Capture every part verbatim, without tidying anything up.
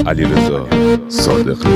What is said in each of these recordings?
علیرضا صادقی.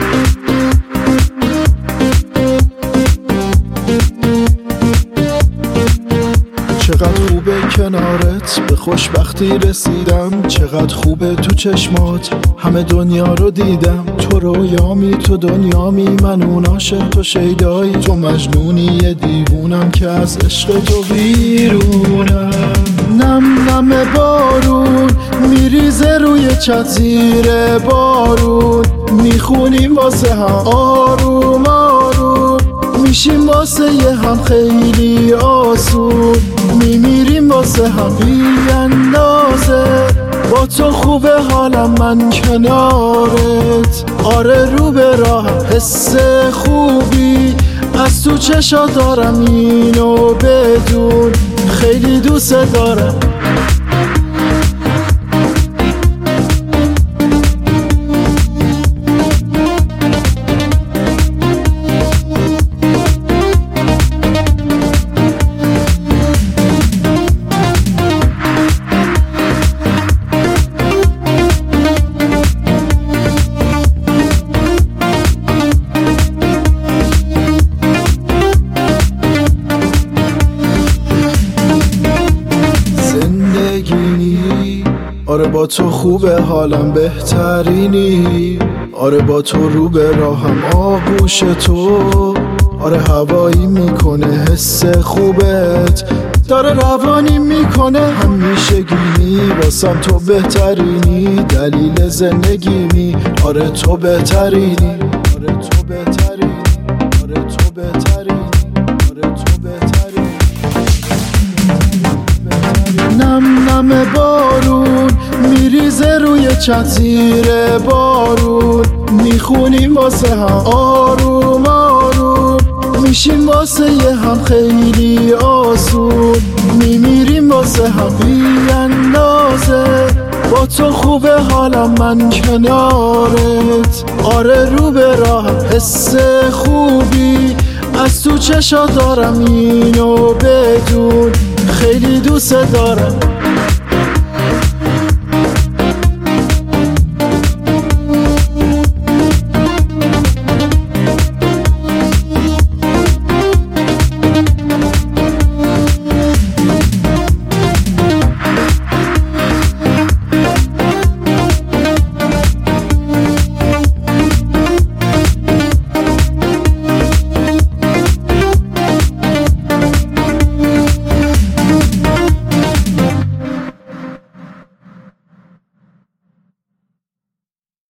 چقدر خوبه کنارت، به خوشبختی رسیدم. چقدر خوبه تو چشمات، همه دنیا رو دیدم. تو رویامی، تو دنیامی، من اون عاشق، تو شیدایی. تو مجنونی، یه دیوونم که از عشق تو بیرونم. نم نم بارون میریزه روی چت زیر بارون. میخونیم واسه هم آروم آروم، میشیم واسه یه هم خیلی آسون. میمیریم واسه هم بی اندازه، با تو خوبه حالم من کنارت. آره رو به راه حس خوبی، از تو چشا دارم اینو بدون، خیلی دوست دارم. آره با تو خوبه حالم بهترینی. آره با تو رو به راهم آغوش تو. آره هوایی میکنه حس خوبت، داره روانی میکنه همیشگی. واسم تو بهترینی، دلیل زندگیمی. آره تو بهترینی، آره تو بهترینی، آره تو بهترینی، آره تو بهترینی. نم نم بارون میریزه روی چت زیر بارون. میخونیم واسه هم آروم آروم، میشیم واسه یه هم خیلی آسون. میمیریم واسه هم بی اندازه، با تو خوبه حالم من کنارت. آره رو به راه حس خوبی، از تو چشا دارم اینو بدون، خیلی دوست دارم.